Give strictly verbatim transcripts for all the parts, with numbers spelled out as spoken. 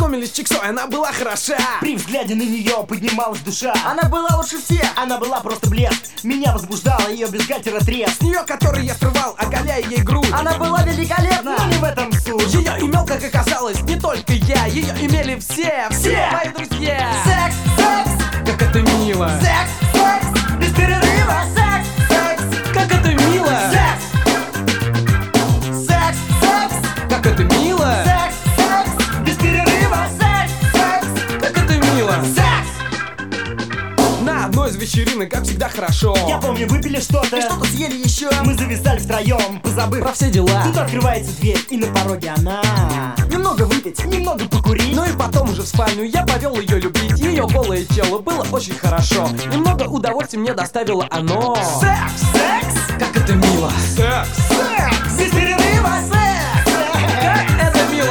познакомились с чиксой, она была хороша. При взгляде на нее поднималась душа. Она была лучше всех. Она была просто блеск. Меня возбуждала ее бюстгальтера треск. С нее, который я срывал, оголяя ей грудь. Она была великолепна. Но не в этом суть. Ее имел, как оказалось, не только я. Ее имели все, все, Все. мои друзья. Секс, секс, Как это мило. секс, секс, без перерыва. Секс, секс, Как это мило. секс, секс, секс, Как это мило. секс, секс, без перерыва. Секс, секс, Как это мило. секс. На одной из вечеринок, как всегда, хорошо. Я помню, выпили что-то. И что-то съели еще. Мы зависали втроем, позабыв Про все дела. Тут открывается дверь, и на пороге она. Немного выпить. Немного покурить. Ну и потом уже в спальню я повел ее любить. Ее голое тело было очень хорошо. Немного удовольствия мне доставило оно. Секс, секс, Как это мило. Секс. секс, без перерыва. Секс, секс, Это мило.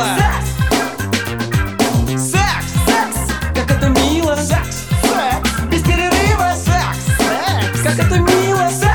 секс, секс, Как это мило. секс, секс, без перерыва. Секс, секс, Как это мило. секс.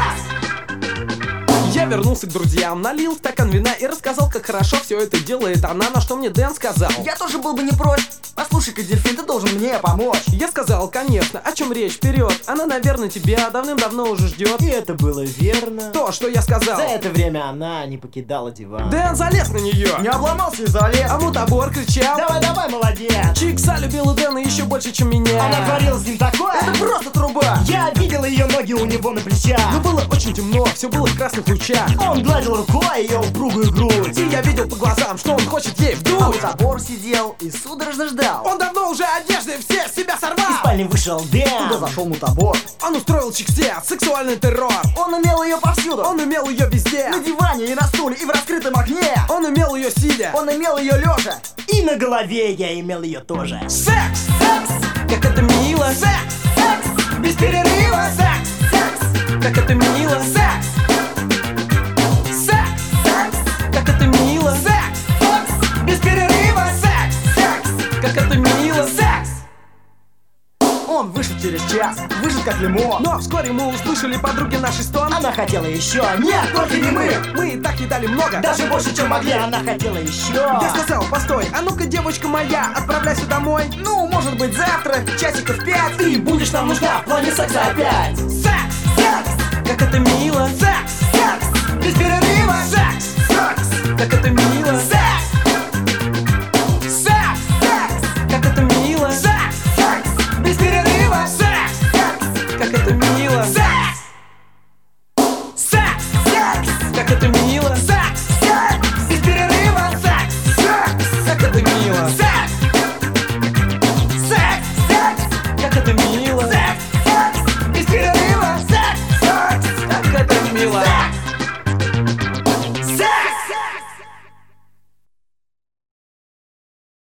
Я вернулся к друзьям, налил стакан вина и рассказал, как хорошо все это делает она, на что мне Дэн сказал. Я тоже был бы не прочь. Послушай-ка, дельфин, ты должен мне помочь. Я сказал, конечно, о чем речь, вперед. Она, наверное, тебя давным-давно уже ждет. И это было верно. То, что я сказал. За это время она не покидала диван. Дэн залез на нее. Не обломался и залез. А мутабор кричал. Давай, давай, молодец. Чикса любила Дэна еще больше, чем меня. Она творила с ним такое. Это просто труба. Я видел ее ноги у него на плечах. Но было очень темно, все было в красных лучах. Он гладил рукой ее упругую грудь. И я видел по глазам, что он хочет ей А вдуть. забор сидел и судорожно ждал. Он давно уже одежды все с себя Из сорвал. спальни вышел Туда Дэн. зашел мутабор. Он устроил Чиксе сексуальный террор. Он имел ее повсюду. Он имел ее везде. На диване и на стуле, и в раскрытом окне. Он имел ее сидя. Он имел ее лежа. И на голове я имел ее тоже. Секс! Секс, Как это мило! секс, секс, без перерыва. Секс, секс, Как это мило! секс, секс, секс, Как это мило! секс, секс, без перерыва. Секс, секс, Как это мило! секс. Он вышел через час, выжил как лимон. Но вскоре мы услышали подруги нашей стон. Она хотела еще. Нет, только не мы. Мы и так ей дали много. Даже больше, чем могли. Она хотела еще. Я сказал, постой, а ну-ка, девочка моя, отправляйся домой. Ну, может быть, завтра, часиков пять. Ты будешь нам нужна в плане секса опять. Секс, секс, Как это мило! секс, секс, без перерыва. Секс, секс, Как это мило!